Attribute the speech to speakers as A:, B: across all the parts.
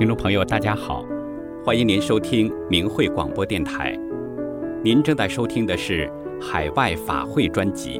A: 听众朋友，大家好，欢迎您收听明慧广播电台。您正在收听的是海外法会专辑。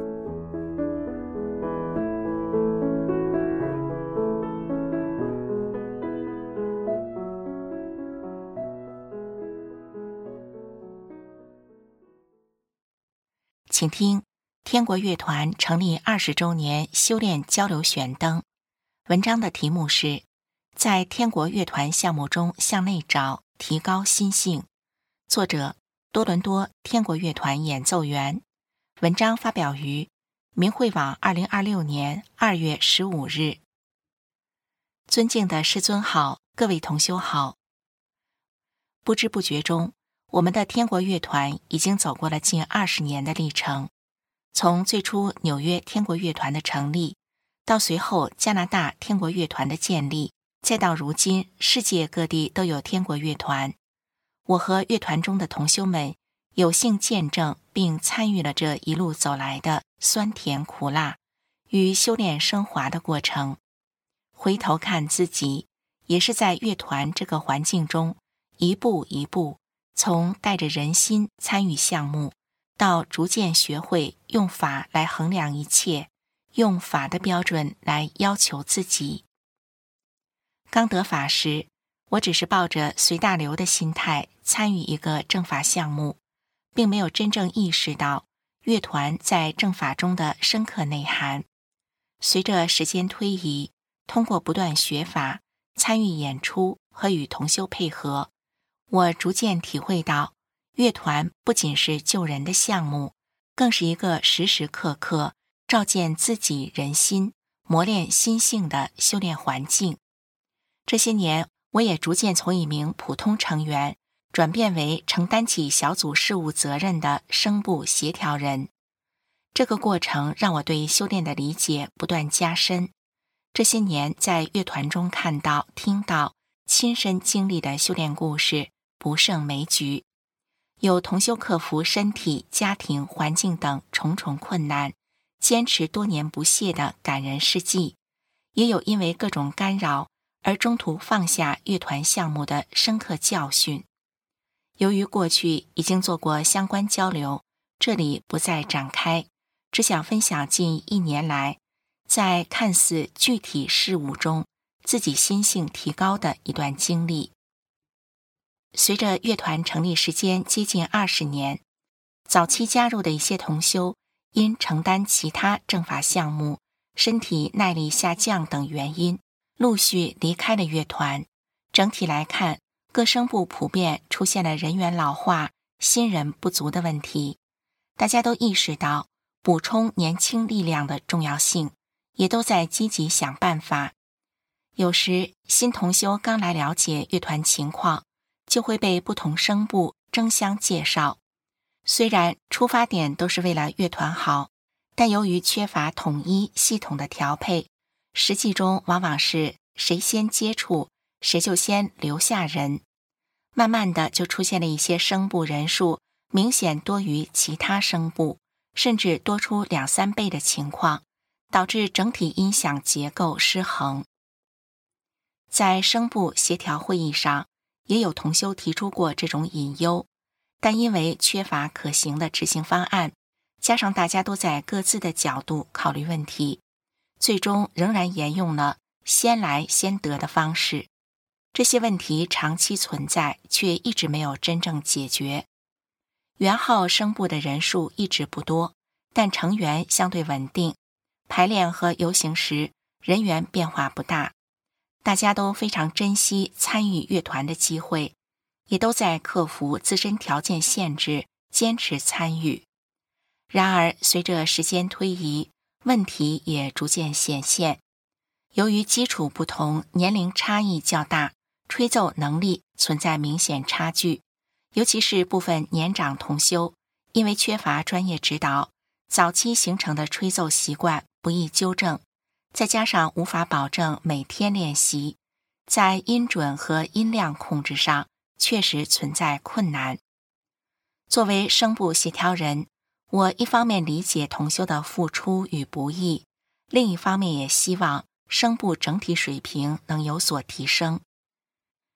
B: 请听天国乐团成立20周年修炼交流选灯。文章的题目是在天国乐团项目中向内找，提高心性。作者多伦多天国乐团演奏员。文章发表于明慧网2026年2月15日。尊敬的师尊好，各位同修好。不知不觉中，我们的天国乐团已经走过了近20年的历程。从最初纽约天国乐团的成立，到随后加拿大天国乐团的建立，再到如今世界各地都有天国乐团。我和乐团中的同修们有幸见证并参与了这一路走来的酸甜苦辣与修炼升华的过程。回头看自己，也是在乐团这个环境中一步一步，从带着人心参与项目，到逐渐学会用法来衡量一切，用法的标准来要求自己。刚得法时，我只是抱着随大流的心态参与一个正法项目，并没有真正意识到乐团在正法中的深刻内涵。随着时间推移，通过不断学法、参与演出和与同修配合，我逐渐体会到，乐团不仅是救人的项目，更是一个时时刻刻照见自己人心、磨练心性的修炼环境。这些年，我也逐渐从一名普通成员转变为承担起小组事务责任的声部协调人。这个过程让我对修炼的理解不断加深。这些年在乐团中看到、听到、亲身经历的修炼故事不胜枚举。有同修克服身体、家庭、环境等重重困难，坚持多年不懈的感人事迹，也有因为各种干扰而中途放下乐团项目的深刻教训。由于过去已经做过相关交流，这里不再展开，只想分享近1年来在看似具体事物中自己心性提高的一段经历。随着乐团成立时间接近20年，早期加入的一些同修因承担其他正法项目、身体耐力下降等原因，陆续离开了乐团。整体来看，各声部普遍出现了人员老化、新人不足的问题。大家都意识到补充年轻力量的重要性，也都在积极想办法。有时新同修刚来了解乐团情况，就会被不同声部争相介绍。虽然出发点都是为了乐团好，但由于缺乏统一系统的调配，实际中往往是谁先接触，谁就先留下人。慢慢的就出现了一些声部人数明显多于其他声部，甚至多出2-3倍的情况，导致整体音响结构失衡。在声部协调会议上，也有同修提出过这种隐忧，但因为缺乏可行的执行方案，加上大家都在各自的角度考虑问题，最终仍然沿用了先来先得的方式。这些问题长期存在，却一直没有真正解决。圆号声部的人数一直不多，但成员相对稳定，排练和游行时人员变化不大。大家都非常珍惜参与乐团的机会，也都在克服自身条件限制，坚持参与。然而，随着时间推移，问题也逐渐显现。由于基础不同，年龄差异较大，吹奏能力存在明显差距，尤其是部分年长同修，因为缺乏专业指导，早期形成的吹奏习惯不易纠正，再加上无法保证每天练习，在音准和音量控制上确实存在困难。作为声部协调人，我一方面理解同修的付出与不易，另一方面也希望声部整体水平能有所提升。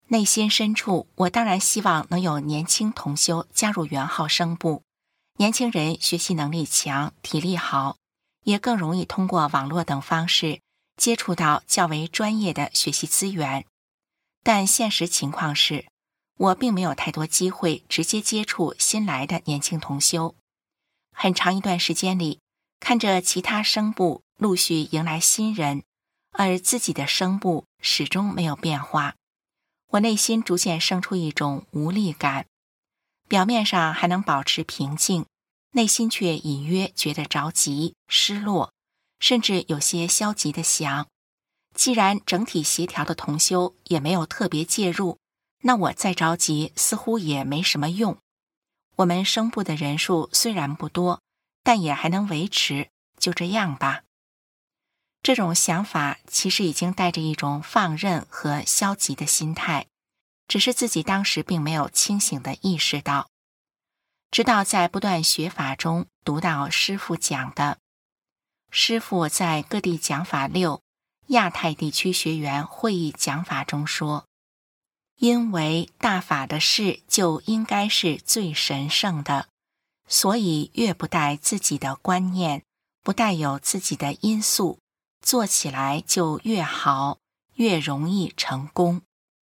B: 内心深处，我当然希望能有年轻同修加入元号声部。年轻人学习能力强，体力好，也更容易通过网络等方式接触到较为专业的学习资源。但现实情况是，我并没有太多机会直接接触新来的年轻同修。很长一段时间里，看着其他声部陆续迎来新人，而自己的声部始终没有变化，我内心逐渐生出一种无力感。表面上还能保持平静，内心却隐约觉得着急、失落，甚至有些消极的想，既然整体协调的同修也没有特别介入，那我再着急似乎也没什么用。我们声部的人数虽然不多，但也还能维持，就这样吧。这种想法其实已经带着一种放任和消极的心态，只是自己当时并没有清醒地意识到。直到在不断学法中读到师父讲的，师父在各地讲法6亚太地区学员会议讲法中说，因为大法的事就应该是最神圣的，所以越不带自己的观念，不带有自己的因素，做起来就越好，越容易成功。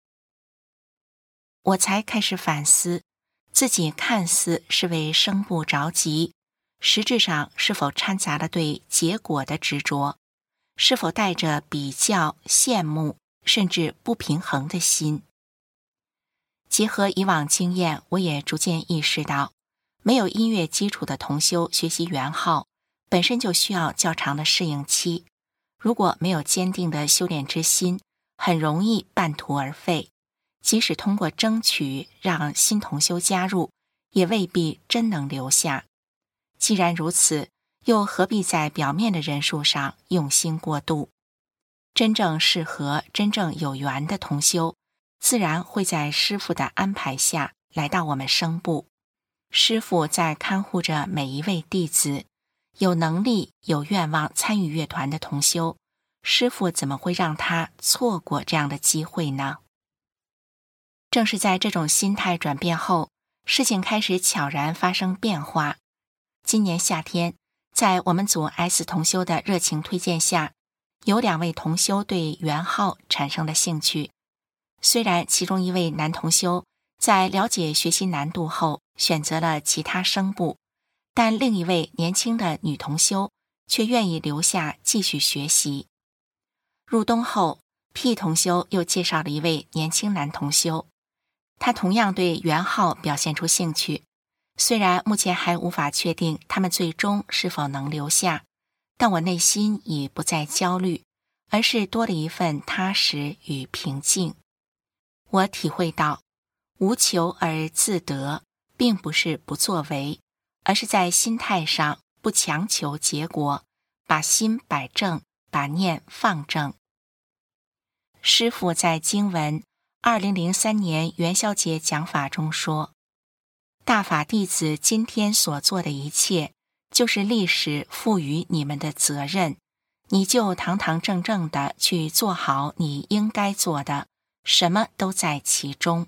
B: 我才开始反思，自己看似是为声部着急，实质上是否掺杂了对结果的执着，是否带着比较、羡慕，甚至不平衡的心。结合以往经验，我也逐渐意识到，没有音乐基础的同修学习元号，本身就需要较长的适应期。如果没有坚定的修炼之心，很容易半途而废。即使通过争取让新同修加入，也未必真能留下。既然如此，又何必在表面的人数上用心过度？真正适合、真正有缘的同修，自然会在师父的安排下来到我们声部。师父在看护着每一位弟子，有能力、有愿望参与乐团的同修，师父怎么会让他错过这样的机会呢？正是在这种心态转变后，事情开始悄然发生变化。今年夏天，在我们组 S 同修的热情推荐下，有2位同修对元号产生了兴趣。虽然其中一位男同修在了解学习难度后选择了其他声部，但另一位年轻的女同修却愿意留下继续学习。入冬后， P 同修又介绍了一位年轻男同修，他同样对元号表现出兴趣。虽然目前还无法确定他们最终是否能留下，但我内心已不再焦虑，而是多了一份踏实与平静。我体会到，无求而自得，并不是不作为，而是在心态上不强求结果，把心摆正，把念放正。师父在经文2003年元宵节讲法中说，大法弟子今天所做的一切，就是历史赋予你们的责任，你就堂堂正正地去做好你应该做的，什么都在其中。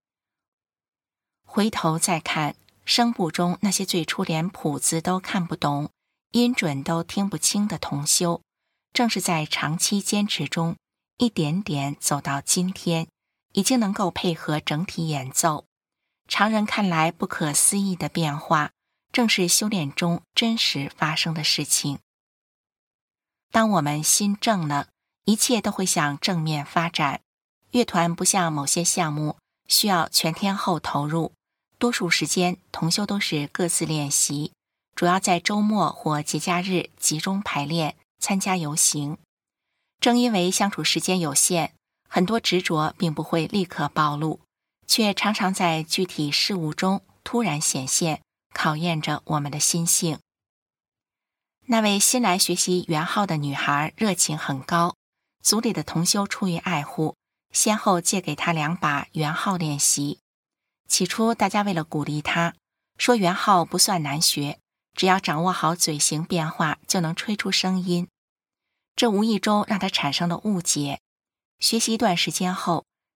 B: 回头再看声部中那些最初连谱子都看不懂，音准都听不清的同修，正是在长期坚持中，一点点走到今天，已经能够配合整体演奏。常人看来不可思议的变化，正是修炼中真实发生的事情。当我们心正了，一切都会向正面发展。乐团不像某些项目需要全天候投入，多数时间同修都是各自练习，主要在周末或节假日集中排练，参加游行。正因为相处时间有限，很多执着并不会立刻暴露，却常常在具体事物中突然显现，考验着我们的心性。那位新来学习元号的女孩热情很高，组里的同修出于爱护，先后借给她2把元号练习。起初大家为了鼓励她，说元号不算难学，只要掌握好嘴型变化就能吹出声音。这无意中让她产生了误解。学习一段时间后，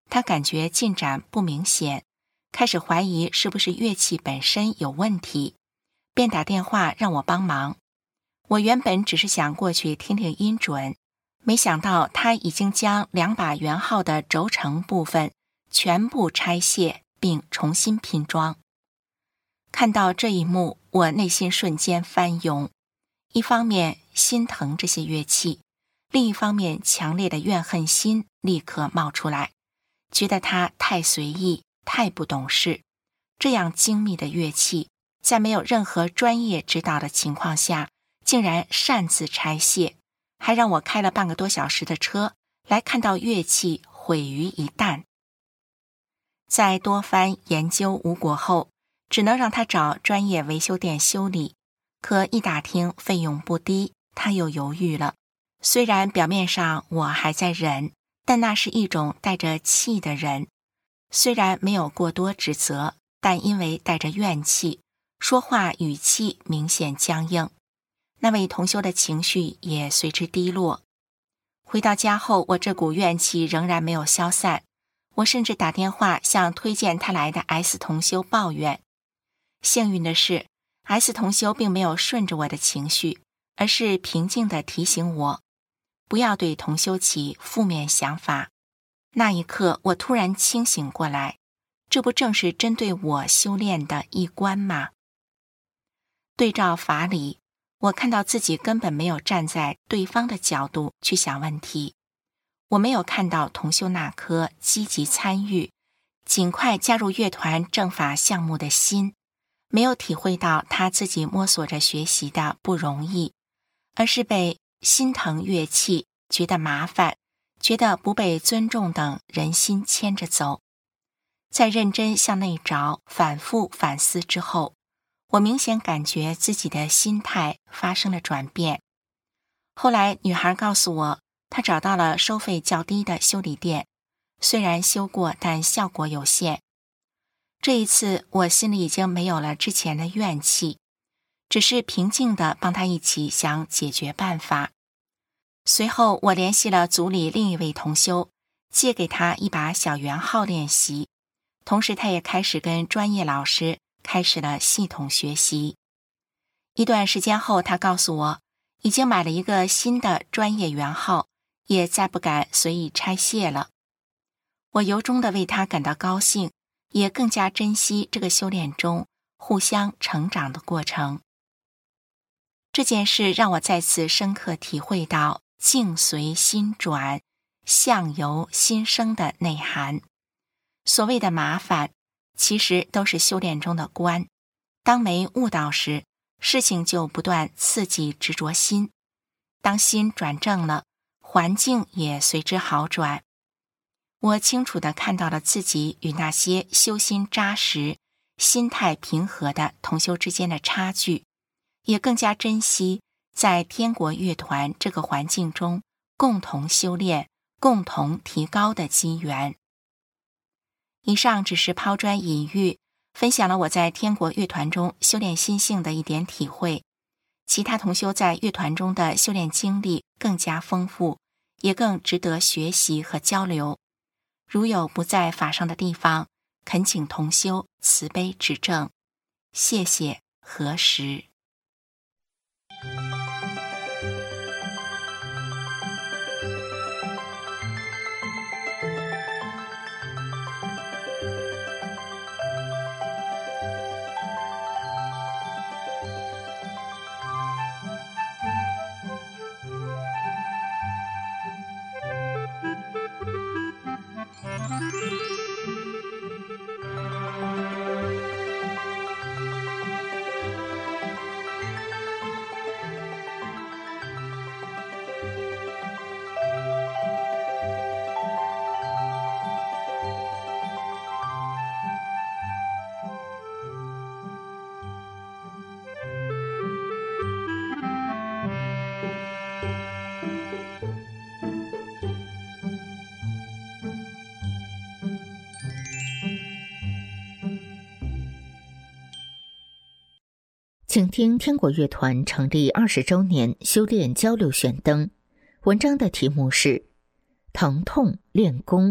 B: 他感觉进展不明显，开始怀疑是不是乐器本身有问题，便打电话让我帮忙。我原本只是想过去听听音准，没想到他已经将2把圆号的轴承部分全部拆卸并重新拼装。看到这一幕，我内心瞬间翻涌，一方面心疼这些乐器，另一方面强烈的怨恨心立刻冒出来，觉得他太随意，太不懂事。这样精密的乐器，在没有任何专业指导的情况下，竟然擅自拆卸，还让我开了半个多小时的车来看到乐器毁于一旦。在多番研究无果后，只能让他找专业维修店修理，可一打听费用不低，他又犹豫了。虽然表面上我还在忍，但那是一种带着气的忍。虽然没有过多指责，但因为带着怨气，说话语气明显僵硬，那位同修的情绪也随之低落。回到家后，我这股怨气仍然没有消散，我甚至打电话向推荐他来的 S 同修抱怨。幸运的是， S 同修并没有顺着我的情绪，而是平静地提醒我不要对同修起负面想法。那一刻，我突然清醒过来，这不正是针对我修炼的一关吗？对照法理，我看到自己根本没有站在对方的角度去想问题，我没有看到同修那颗积极参与、尽快加入乐团正法项目的心，没有体会到他自己摸索着学习的不容易，而是被心疼乐器、觉得麻烦、觉得不被尊重等人心牵着走。在认真向内找、反复反思之后，我明显感觉自己的心态发生了转变。后来女孩告诉我，她找到了收费较低的修理店，虽然修过，但效果有限。这一次我心里已经没有了之前的怨气，只是平静地帮她一起想解决办法。随后我联系了组里另一位同修，借给他一把小圆号练习，同时他也开始跟专业老师开始了系统学习。一段时间后，他告诉我已经买了一个新的专业圆号，也再不敢随意拆卸了。我由衷地为他感到高兴，也更加珍惜这个修炼中互相成长的过程。这件事让我再次深刻体会到境随心转，相由心生的内涵。所谓的麻烦，其实都是修炼中的关。当没悟到时，事情就不断刺激执着心。当心转正了，环境也随之好转。我清楚地看到了自己与那些修心扎实、心态平和的同修之间的差距，也更加珍惜在天国乐团这个环境中共同修炼、共同提高的机缘。以上只是抛砖引玉，分享了我在天国乐团中修炼心性的一点体会。其他同修在乐团中的修炼经历更加丰富，也更值得学习和交流。如有不在法上的地方，恳请同修慈悲指正。谢谢核实。
C: 请听天国乐团成立20周年修炼交流选灯，文章的题目是疼痛练功，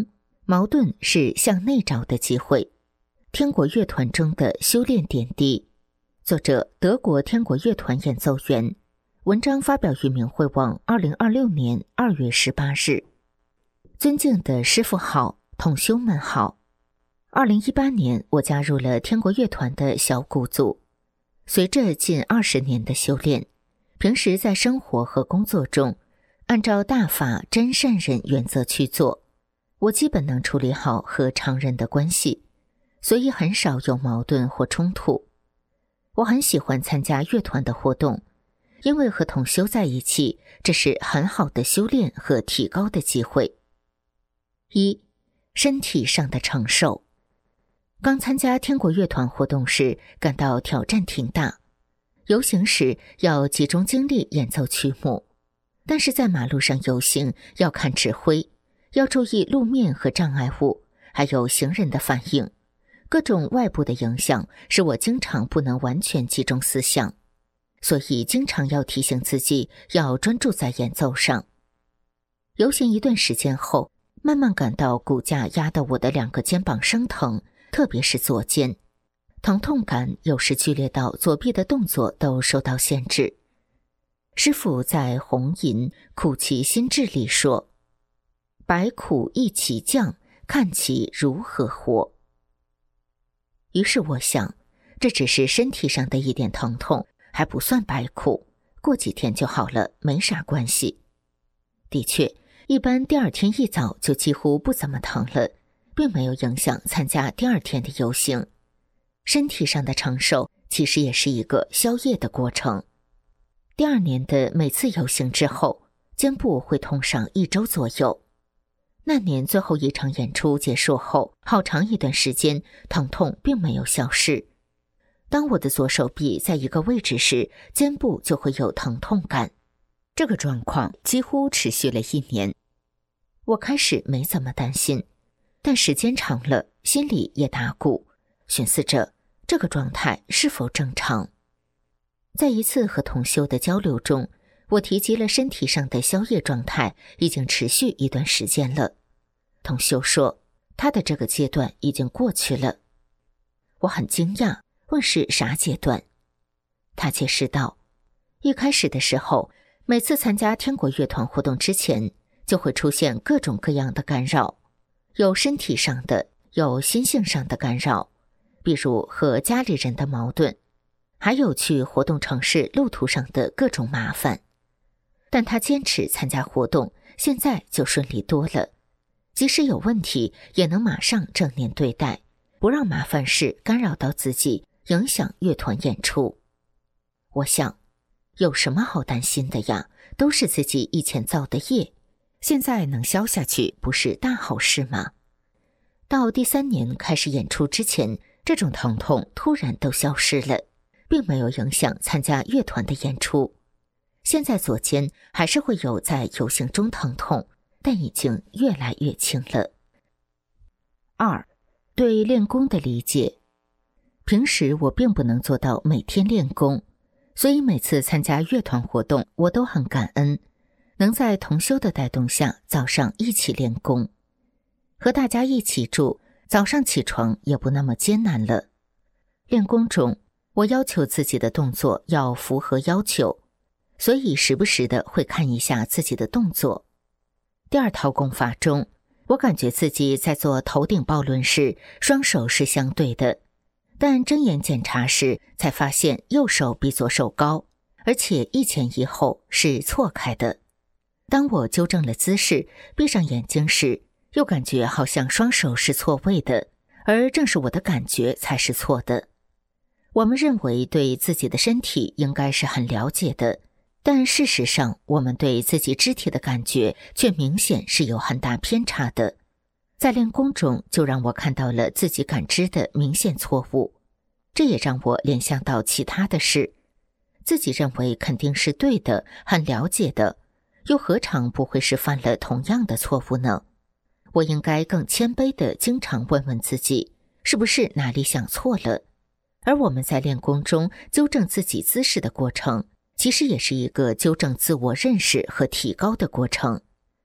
C: 矛盾是向内找的机会。天国乐团中的修炼点滴，作者德国天国乐团演奏员。文章发表于明慧网2026年2月18日。尊敬的师父好，同修们好。2018年，我加入了天国乐团的小鼓组。随着近20年的修炼，平时在生活和工作中，按照大法真善忍原则去做，我基本能处理好和常人的关系，所以很少有矛盾或冲突。我很喜欢参加乐团的活动，因为和同修在一起，这是很好的修炼和提高的机会。1. 身体上的承受。刚参加天国乐团活动时，感到挑战挺大。游行时要集中精力演奏曲目，但是在马路上游行要看指挥，要注意路面和障碍物，还有行人的反应。各种外部的影响使我经常不能完全集中思想，所以经常要提醒自己要专注在演奏上。游行一段时间后，慢慢感到骨架压得我的2个肩膀生疼，特别是左肩，疼痛感有时剧烈到左臂的动作都受到限制。师父在《红吟苦其心志》里说：“百苦一起降，看其如何活。”于是我想，这只是身体上的一点疼痛，还不算百苦，过几天就好了，没啥关系。的确，一般第2天一早就几乎不怎么疼了，并没有影响参加第2天的游行。身体上的承受其实也是一个消业的过程。第2年的每次游行之后，肩部会痛上1周左右。那年最后一场演出结束后，好长一段时间疼痛并没有消失。当我的左手臂在一个位置时，肩部就会有疼痛感。这个状况几乎持续了1年。我开始没怎么担心，但时间长了，心里也打鼓，寻思着这个状态是否正常。在一次和同修的交流中，我提及了身体上的消业状态已经持续一段时间了。同修说，他的这个阶段已经过去了。我很惊讶，问是啥阶段？他解释道，一开始的时候，每次参加天国乐团活动之前，就会出现各种各样的干扰，有身体上的，有心性上的干扰，比如和家里人的矛盾，还有去活动城市路途上的各种麻烦。但他坚持参加活动，现在就顺利多了，即使有问题也能马上正念对待，不让麻烦事干扰到自己，影响乐团演出。我想，有什么好担心的呀？都是自己以前造的业，现在能消下去，不是大好事吗？到第3年开始演出之前，这种疼痛突然都消失了，并没有影响参加乐团的演出。现在左肩还是会有在游行中疼痛，但已经越来越轻了。2. 对练功的理解。平时我并不能做到每天练功，所以每次参加乐团活动，我都很感恩，能在同修的带动下早上一起练功。和大家一起住，早上起床也不那么艰难了。练功中，我要求自己的动作要符合要求，所以时不时的会看一下自己的动作。第2套功法中，我感觉自己在做头顶抱轮时，双手是相对的，但睁眼检查时才发现右手比左手高，而且一前一后是错开的。当我纠正了姿势，闭上眼睛时，又感觉好像双手是错位的，而正是我的感觉才是错的。我们认为对自己的身体应该是很了解的，但事实上我们对自己肢体的感觉却明显是有很大偏差的。在练功中就让我看到了自己感知的明显错误，这也让我联想到其他的事。自己认为肯定是对的，很了解的，又何尝不会是犯了同样的错误呢？我应该更谦卑地经常问问自己，是不是哪里想错了？而我们在练功中纠正自己姿势的过程，其实也是一个纠正自我认识和提高的过程。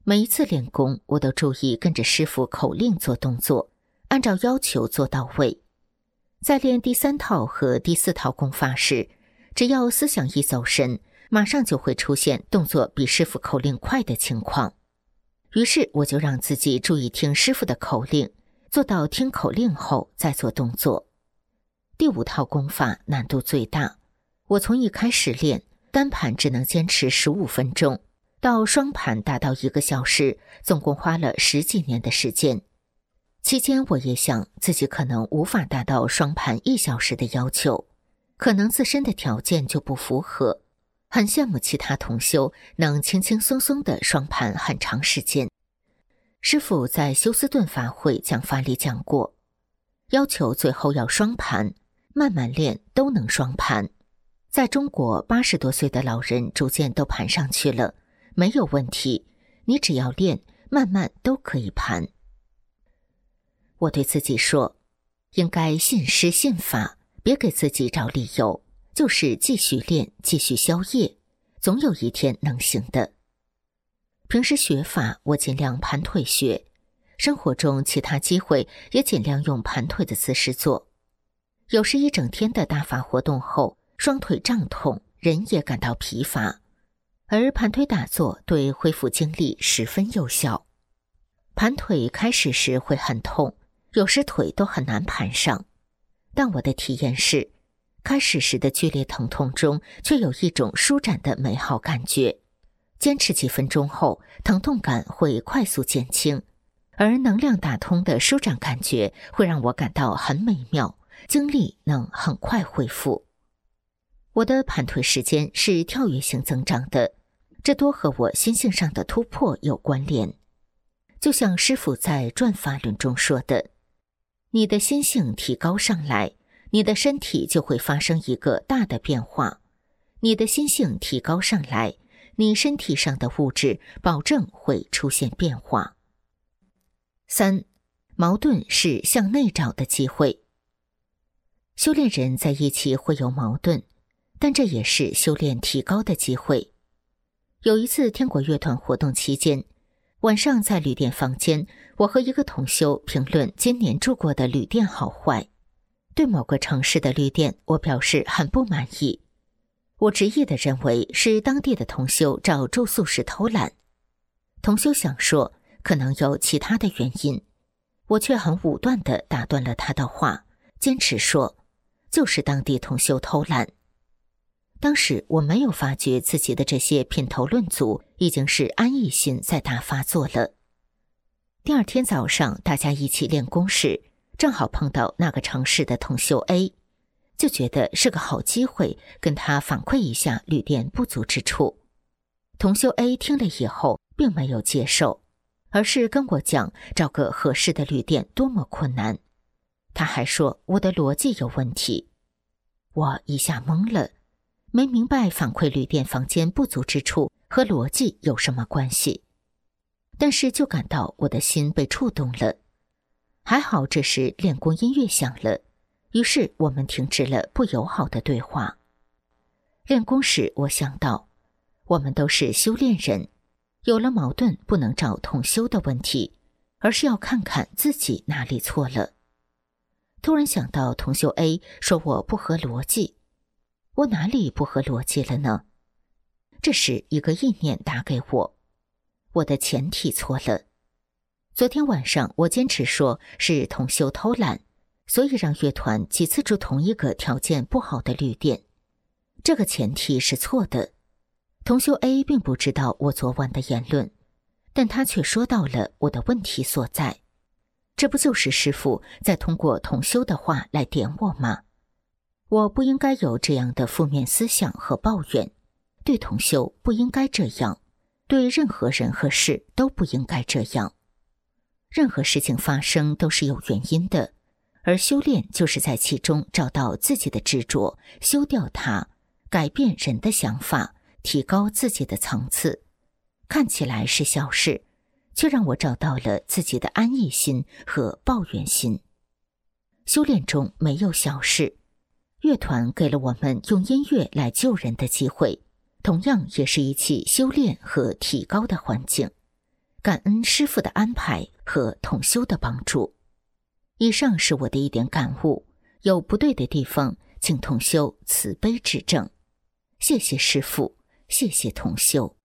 C: 每一次练功，我都注意跟着师父口令做动作，按照要求做到位。在练第3套和第4套功法时，只要思想一走神，马上就会出现动作比师父口令快的情况。于是我就让自己注意听师父的口令，做到听口令后再做动作。第5套功法难度最大，我从一开始练单盘只能坚持15分钟，到双盘达到1个小时，总共花了10几年的时间。期间我也想自己可能无法达到双盘1小时的要求，可能自身的条件就不符合，很羡慕其他同修能轻轻松松的双盘很长时间。师父在休斯顿法会讲法里讲过，要求最后要双盘，慢慢练都能双盘。在中国80多岁的老人逐渐都盘上去了，没有问题，你只要练，慢慢都可以盘。我对自己说，应该信师信法，别给自己找理由，就是继续练，继续消业，总有一天能行的。平时学法我尽量盘腿学，生活中其他机会也尽量用盘腿的姿势做。有时一整天的大法活动后，双腿胀痛，人也感到疲乏，而盘腿打坐对恢复精力十分有效。盘腿开始时会很痛，有时腿都很难盘上，但我的体验是，开始时的剧烈疼痛中却有一种舒展的美好感觉，坚持几分钟后，疼痛感会快速减轻，而能量打通的舒展感觉会让我感到很美妙，精力能很快恢复。我的盘腿时间是跳跃性增长的，这多和我心性上的突破有关联。就像师父在转法论中说的，你的心性提高上来，你的身体就会发生一个大的变化。你的心性提高上来，你身体上的物质保证会出现变化。3. 矛盾是向内找的机会。修炼人在一起会有矛盾，但这也是修炼提高的机会。有一次天国乐团活动期间，晚上在旅店房间，我和一个同修评论今年住过的旅店好坏。对某个城市的旅店，我表示很不满意。我执意地认为是当地的同修找住宿时偷懒。同修想说可能有其他的原因，我却很武断地打断了他的话，坚持说就是当地同修偷懒。当时我没有发觉自己的这些品头论足已经是安逸心在大发作了。第二天早上大家一起练功时，正好碰到那个城市的同修 A， 就觉得是个好机会跟他反馈一下旅店不足之处。同修 A 听了以后并没有接受，而是跟我讲找个合适的旅店多么困难。他还说我的逻辑有问题。我一下懵了，没明白反馈旅店房间不足之处和逻辑有什么关系，但是就感到我的心被触动了。还好这时练功音乐响了，于是我们停止了不友好的对话。练功时我想到，我们都是修炼人，有了矛盾不能找同修的问题，而是要看看自己哪里错了。突然想到同修 A 说我不合逻辑，我哪里不合逻辑了呢？这时一个意念打给我，我的前提错了。昨天晚上我坚持说是同修偷懒，所以让乐团几次住同一个条件不好的旅店，这个前提是错的。同修 A 并不知道我昨晚的言论，但他却说到了我的问题所在。这不就是师父在通过同修的话来点我吗？我不应该有这样的负面思想和抱怨，对同修不应该这样，对任何人和事都不应该这样。任何事情发生都是有原因的，而修炼就是在其中找到自己的执着，修掉它，改变人的想法，提高自己的层次。看起来是小事，却让我找到了自己的安逸心和抱怨心。修炼中没有小事，乐团给了我们用音乐来救人的机会，同样也是一起修炼和提高的环境。 感恩师父的安排和同修的帮助。以上是我的一点感悟，有不对的地方，请同修慈悲指正。谢谢师父，谢谢同修。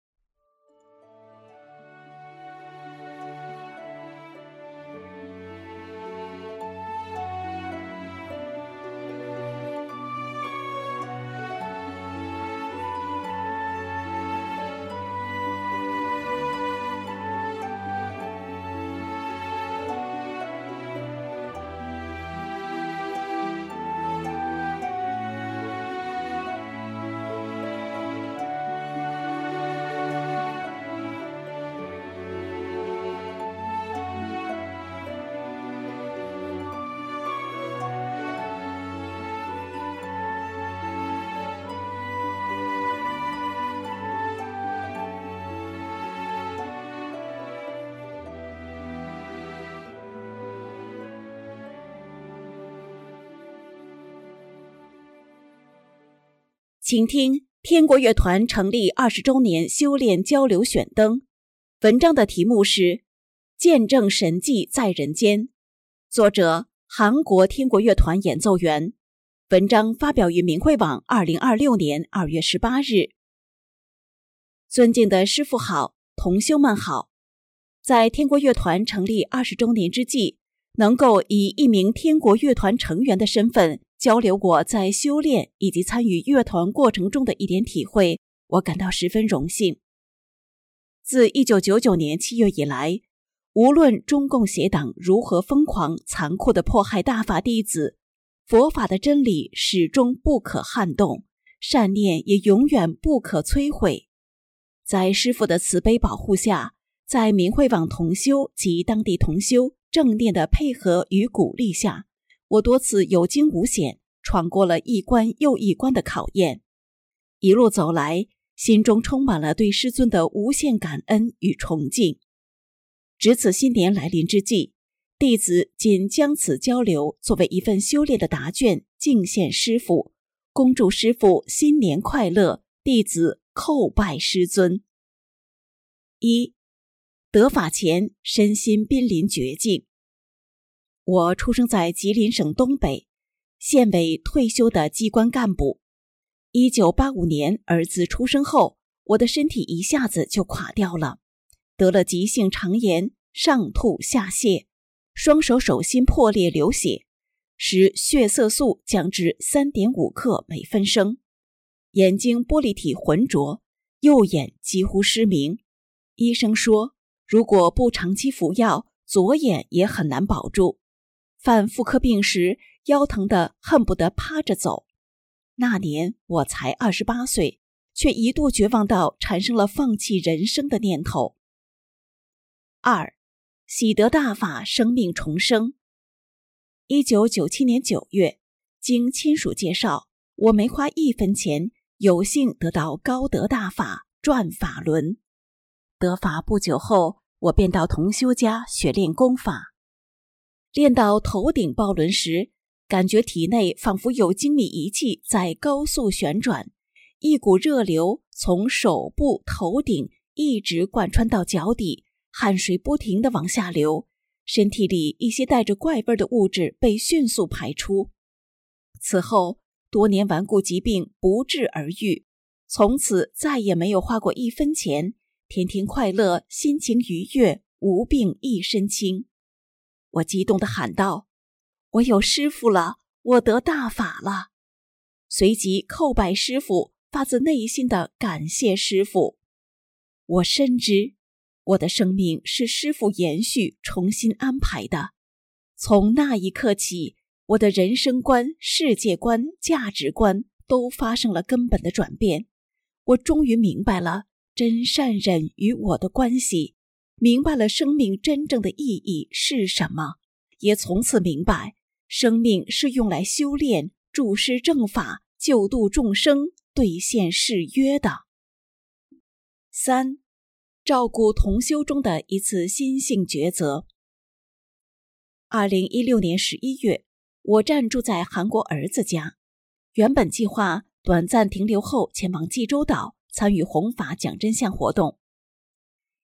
D: 请听天国乐团成立20周年修炼交流选灯，文章的题目是《见证神迹在人间》，作者韩国天国乐团演奏员。文章发表于明慧网2026年2月18日。尊敬的师父好，同修们好。在天国乐团成立20周年之际，能够以一名天国乐团成员的身份交流我在修炼以及参与乐团过程中的一点体会，我感到十分荣幸。自1999年7月以来，无论中共邪党如何疯狂残酷地迫害大法弟子，佛法的真理始终不可撼动，善念也永远不可摧毁。在师父的慈悲保护下，在明慧网同修及当地同修正念的配合与鼓励下，我多次有惊无险，闯过了一关又一关的考验。一路走来，心中充满了对师尊的无限感恩与崇敬。值此新年来临之际，弟子仅将此交流作为一份修炼的答卷敬献师父，恭祝师父新年快乐，弟子叩拜师尊。1. 得法前身心濒临绝境。我出生在吉林省东北，现为退休的机关干部。1985年儿子出生后，我的身体一下子就垮掉了，得了急性肠炎，上吐下泻，双手手心破裂流血，使血色素降至 3.5 克每分升，眼睛玻璃体浑浊，右眼几乎失明。医生说，如果不长期服药，左眼也很难保住。犯妇科病时，腰疼得恨不得趴着走。那年我才28岁，却一度绝望到产生了放弃人生的念头。2. 喜得大法，生命重生。1997年9月，经亲属介绍，我没花1分钱，有幸得到高德大法转法轮。得法不久后，我便到同修家学练功法。练到头顶抱轮时，感觉体内仿佛有精密仪器在高速旋转，一股热流从手部头顶一直贯穿到脚底，汗水不停地往下流，身体里一些带着怪味的物质被迅速排出。此后多年顽固疾病不治而愈，从此再也没有花过1分钱，天天快乐，心情愉悦，无病一身轻。我激动地喊道：我有师父了，我得大法了。随即叩拜师父，发自内心的感谢师父。我深知我的生命是师父延续重新安排的，从那一刻起，我的人生观、世界观、价值观都发生了根本的转变。我终于明白了真善忍与我的关系，明白了生命真正的意义是什么，也从此明白生命是用来修炼、注施正法、救度众生、兑现誓约的。3. 照顾同修中的一次心性抉择。2016年11月，我暂住在韩国儿子家，原本计划短暂停留后前往济州岛参与弘法讲真相活动。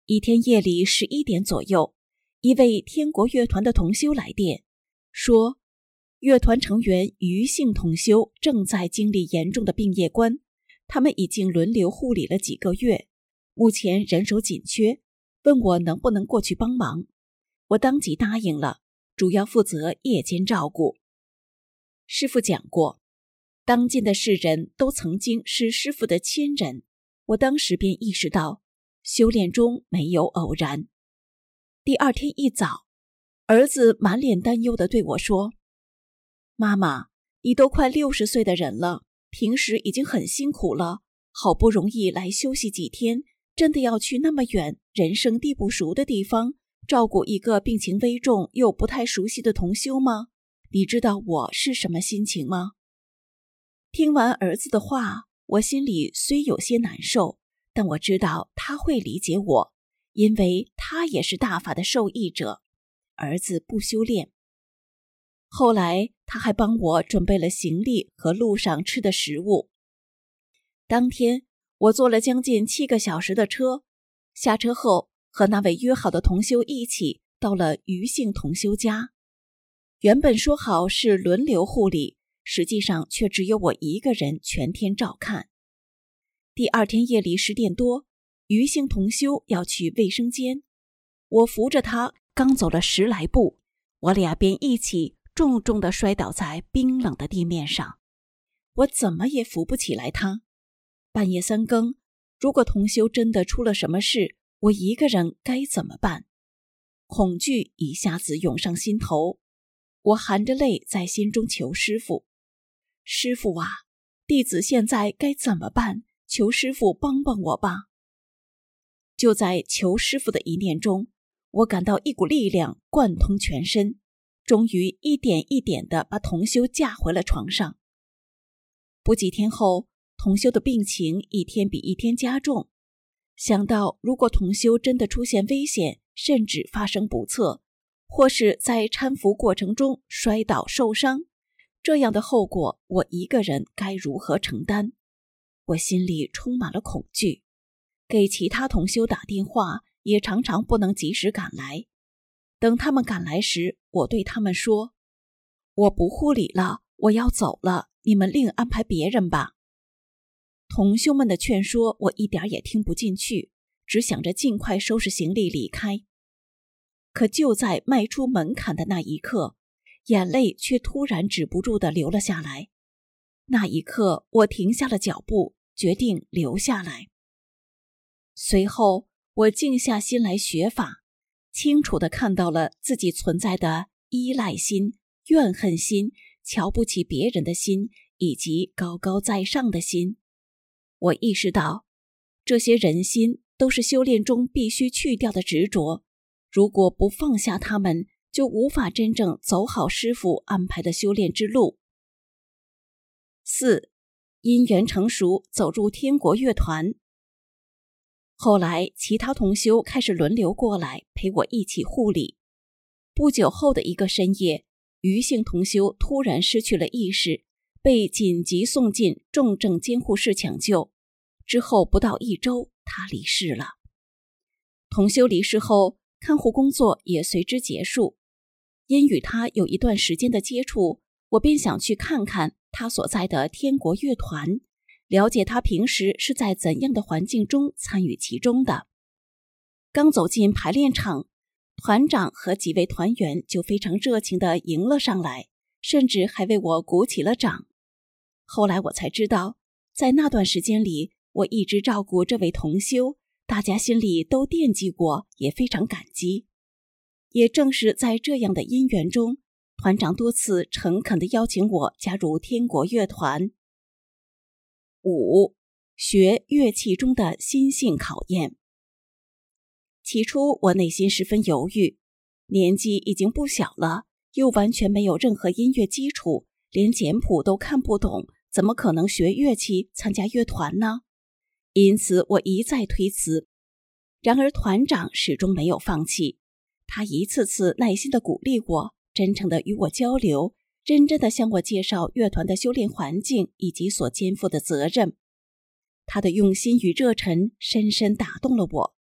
D: 一天夜里11点左右，一位天国乐团的同修来电，说乐团成员余姓同修正在经历严重的病夜关，他们已经轮流护理了几个月，目前人手紧缺，问我能不能过去帮忙。我当即答应了，主要负责夜间照顾。师父讲过，当今的世人都曾经是师父的亲人，我当时便意识到修炼中没有偶然。第二天一早，儿子满脸担忧地对我说，妈妈，你都快60岁的人了，平时已经很辛苦了，好不容易来休息几天，真的要去那么远人生地不熟的地方照顾一个病情危重又不太熟悉的同修吗？你知道我是什么心情吗？听完儿子的话，我心里虽有些难受，但我知道他会理解我，因为他也是大法的受益者。儿子不修炼。后来他还帮我准备了行李和路上吃的食物。当天我坐了将近7个小时的车，下车后和那位约好的同修一起到了余姓同修家。原本说好是轮流护理，实际上却只有我一个人全天照看。第二天夜里10点多，余姓同修要去卫生间，我扶着他刚走了10来步，我俩便一起重重地摔倒在冰冷的地面上，我怎么也扶不起来他。半夜3更，如果同修真的出了什么事，我一个人该怎么办？恐惧一下子涌上心头，我含着泪在心中求师父，师父啊，弟子现在该怎么办？求师父帮帮我吧。就在求师父的一念中，我感到一股力量贯通全身，终于一点一点地把同修架回了床上。不几天后，同修的病情一天比一天加重。想到如果同修真的出现危险，甚至发生不测，或是在搀扶过程中摔倒受伤，这样的后果我一个人该如何承担？我心里充满了恐惧，给其他同修打电话也常常不能及时赶来。等他们赶来时，我对他们说，我不护理了，我要走了，你们另安排别人吧。同修们的劝说我一点也听不进去，只想着尽快收拾行李离开。可就在迈出门槛的那一刻，眼泪却突然止不住地流了下来。那一刻，我停下了脚步，决定留下来。随后，我静下心来学法，清楚地看到了自己存在的依赖心、怨恨心、瞧不起别人的心，以及高高在上的心。我意识到，这些人心都是修炼中必须去掉的执着，如果不放下他们，就无法真正走好师父安排的修炼之路。4. 因缘成熟，走入天国乐团。后来其他同修开始轮流过来陪我一起护理。不久后的一个深夜，余姓同修突然失去了意识，被紧急送进重症监护室抢救，之后不到1周，他离世了。同修离世后，看护工作也随之结束。因与他有一段时间的接触，我便想去看看他所在的天国乐团，了解他平时是在怎样的环境中参与其中的。刚走进排练场，团长和几位团员就非常热情地迎了上来，甚至还为我鼓起了掌。后来我才知道，在那段时间里，我一直照顾这位同修，大家心里都惦记过，也非常感激。也正是在这样的因缘中，团长多次诚恳地邀请我加入天国乐团。5. 学乐器中的心性考验。起初我内心十分犹豫，年纪已经不小了，又完全没有任何音乐基础，连简谱都看不懂，怎么可能学乐器参加乐团呢？因此我一再推辞。然而团长始终没有放弃，他一次次耐心地鼓励我，真诚地与我交流，认真地向我介绍乐团的修炼环境以及所肩负的责任。他的用心与热忱深深打动了我。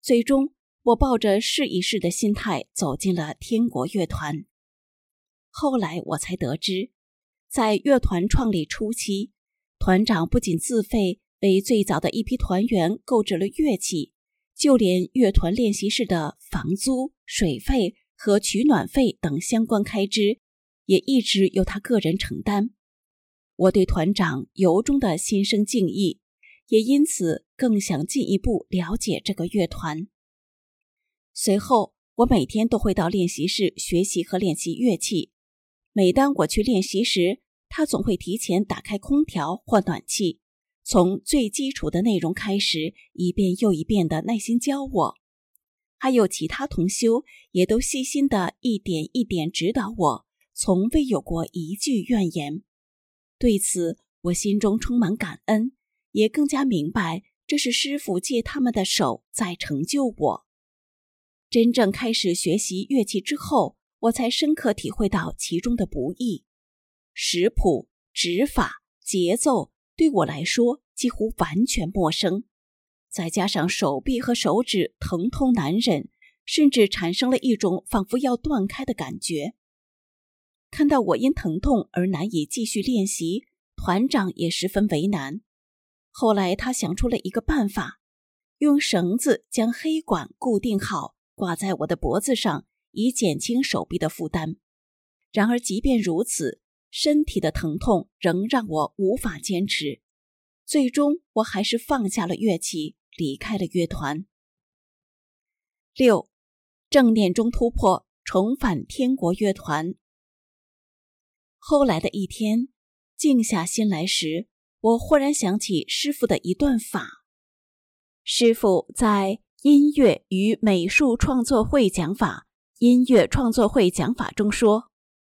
D: 最终我抱着试一试的心态走进了天国乐团。后来我才得知，在乐团创立初期，团长不仅自费为最早的一批团员购置了乐器，就连乐团练习室的房租、水费和取暖费等相关开支也一直由他个人承担。我对团长由衷的心生敬意，也因此更想进一步了解这个乐团。随后我每天都会到练习室学习和练习乐器。每当我去练习时，他总会提前打开空调或暖气，从最基础的内容开始，一遍又一遍地耐心教我。还有其他同修也都细心地一点一点指导我，从未有过一句怨言。对此我心中充满感恩，也更加明白这是师父借他们的手在成就我。真正开始学习乐器之后，我才深刻体会到其中的不易。识谱、指法、节奏对我来说几乎完全陌生，再加上手臂和手指疼痛难忍，甚至产生了一种仿佛要断开的感觉。看到我因疼痛而难以继续练习，团长也十分为难。后来他想出了一个办法，用绳子将黑管固定好，挂在我的脖子上，以减轻手臂的负担。然而即便如此，身体的疼痛仍让我无法坚持。最终我还是放下了乐器，离开了乐团。6. 正念中突破，重返天国乐团。后来的一天，静下心来时，我忽然想起师父的一段法。师父在音乐与美术创作会讲法音乐创作会讲法中说，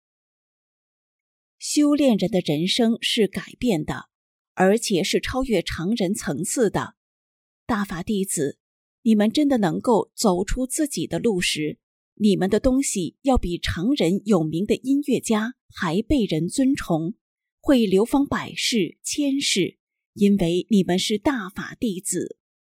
D: 修炼人的人生是改变的，而且是超越常人层次的。大法弟子，你们真的能够走出自己的路时，你们的东西要比常人有名的音乐家还被人尊崇，会流芳百世千世，因为你们是大法弟子。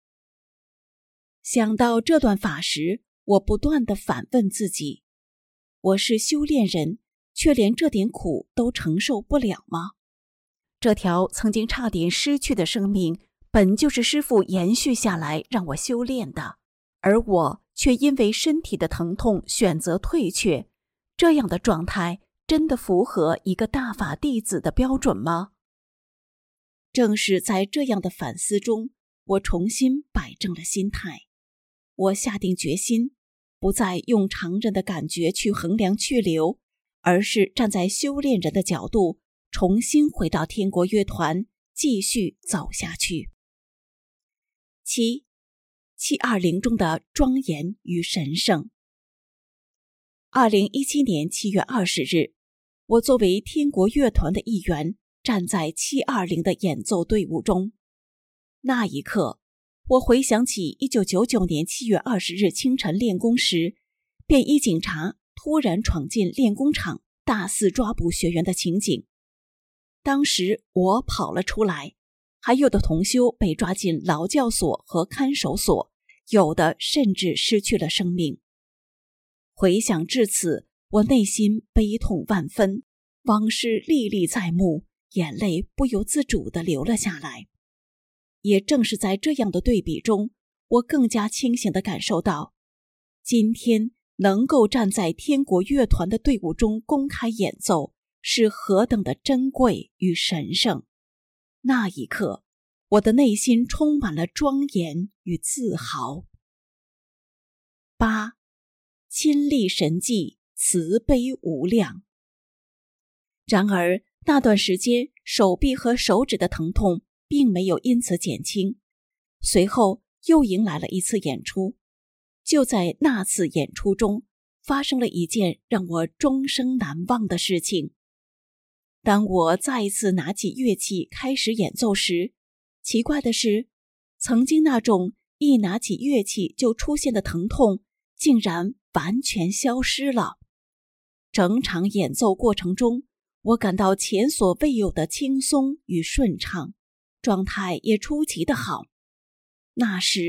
D: 想到这段法时，我不断地反问自己，我是修炼人，却连这点苦都承受不了吗？这条曾经差点失去的生命，本就是师父延续下来让我修炼的，而我却因为身体的疼痛选择退却，这样的状态真的符合一个大法弟子的标准吗？正是在这样的反思中，我重新摆正了心态。我下定决心，不再用常人的感觉去衡量去留，而是站在修炼人的角度，重新回到天国乐团，继续走下去。720中的庄严与神圣。2017年7月20日，我作为天国乐团的一员，站在720的演奏队伍中。那一刻，我回想起1999年7月20日清晨练功时，便衣警察突然闯进练功场，大肆抓捕学员的情景。当时我跑了出来，还有的同修被抓进劳教所和看守所，有的甚至失去了生命。回想至此，我内心悲痛万分，往事历历在目，眼泪不由自主地流了下来。也正是在这样的对比中，我更加清醒地感受到，今天能够站在天国乐团的队伍中公开演奏，是何等的珍贵与神圣。那一刻，我的内心充满了庄严与自豪。8. 亲历神迹，慈悲无量。然而那段时间，手臂和手指的疼痛并没有因此减轻。随后又迎来了一次演出，就在那次演出中，发生了一件让我终生难忘的事情。当我再一次拿起乐器开始演奏时，奇怪的是，曾经那种一拿起乐器就出现的疼痛竟然完全消失了。整场演奏过程中，我感到前所未有的轻松与顺畅，状态也出奇的好。那时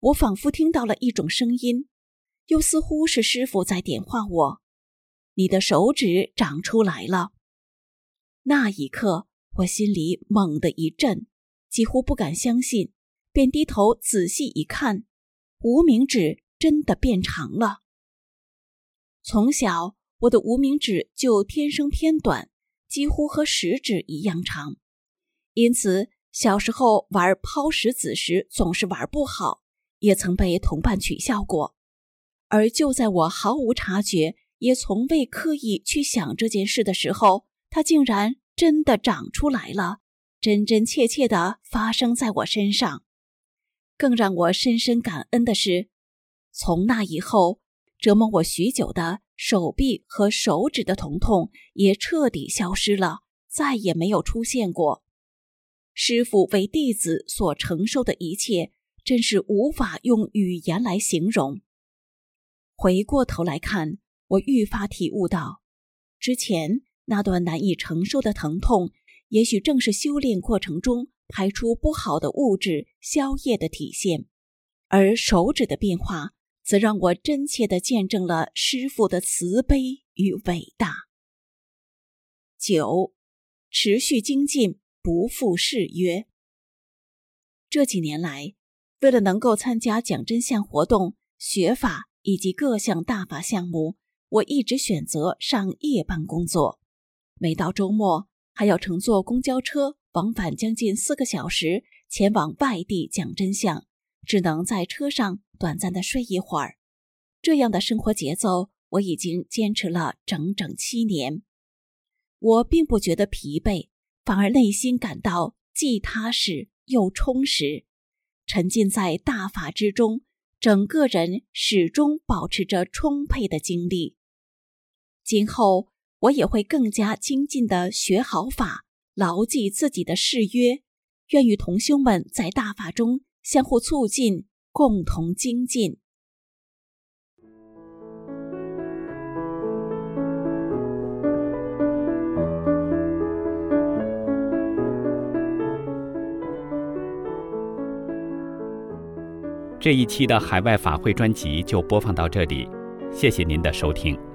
D: 我仿佛听到了一种声音，又似乎是师父在点化我：你的手指长出来了。那一刻，我心里猛地一震，几乎不敢相信，便低头仔细一看，无名指真的变长了。从小，我的无名指就天生偏短，几乎和食指一样长，因此小时候玩抛石子时总是玩不好，也曾被同伴取笑过。而就在我毫无察觉，也从未刻意去想这件事的时候，它竟然真的长出来了，真真切切地发生在我身上。更让我深深感恩的是，从那以后，折磨我许久的手臂和手指的疼痛也彻底消失了，再也没有出现过。师父为弟子所承受的一切，真是无法用语言来形容。回过头来看，我愈发体悟到，之前那段难以承受的疼痛，也许正是修炼过程中排出不好的物质消业的体现，而手指的变化，则让我真切地见证了师父的慈悲与伟大。9. 持续精进，不负誓约。这几年来，为了能够参加讲真相活动、学法以及各项大法项目，我一直选择上夜班工作。每到周末，还要乘坐公交车往返将近4个小时，前往外地讲真相，只能在车上短暂地睡一会儿。这样的生活节奏，我已经坚持了整整7年。我并不觉得疲惫，反而内心感到既踏实又充实，沉浸在大法之中，整个人始终保持着充沛的精力。今后我也会更加精进地学好法，牢记自己的誓约，愿与同修们在大法中相互促进，共同精进。
A: 这一期的海外法会专辑就播放到这里，谢谢您的收听。